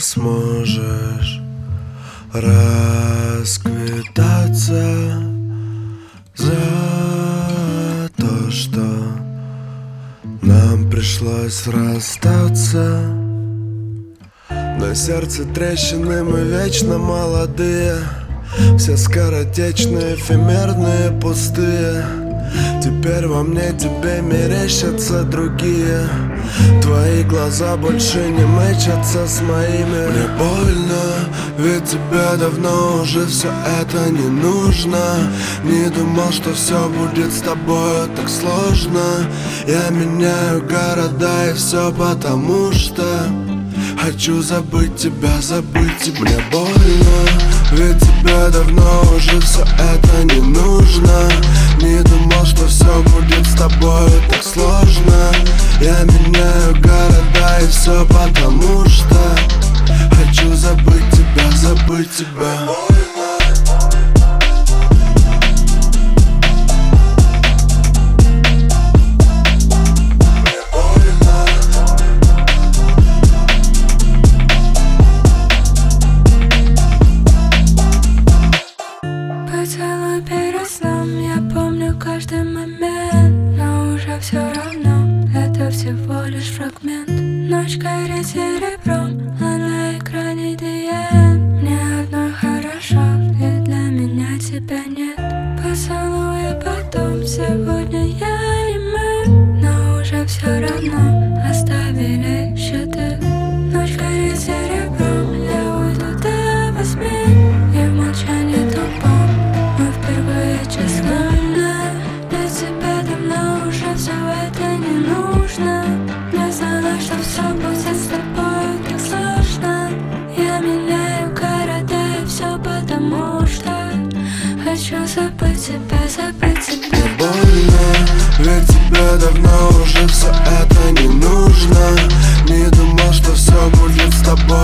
сможешь расквитаться за то, что нам пришлось расстаться. На сердце трещины, мы вечно молодые, все скоротечные, эфемерные, пустые. Теперь во мне тебе мерещатся другие. Твои глаза больше не мэчатся с моими. Мне больно, ведь тебе давно уже все это не нужно. Не думал, что все будет с тобой так сложно. Я меняю города и все потому что хочу забыть тебя, забыть тебя. Мне больно, ведь тебе давно уже все это не нужно. Не думал, что все будет с тобой так сложно. Я меняю города и все потому что хочу забыть тебя, забыть тебя. Поцелуй перед сном, я помню каждый момент, но уже все равно, это всего лишь фрагмент. Ночь горит серебром, а на экране DM. Мне одной хорошо, ведь для меня тебя нет. Поцелуй потом, сегодня я и мы, но уже все равно, оставили счеты. Ночь горит серебром, я уйду до 8, и в молчании тупом мы впервые честны. Для тебя давно уже все это не нужно. Не знала, что все будет с тобой так сложно. Я меняю города и все потому что хочу забыть тебя, забыть тебя. Больно, ведь тебе давно уже все это не нужно. Не думал, что все будет с тобой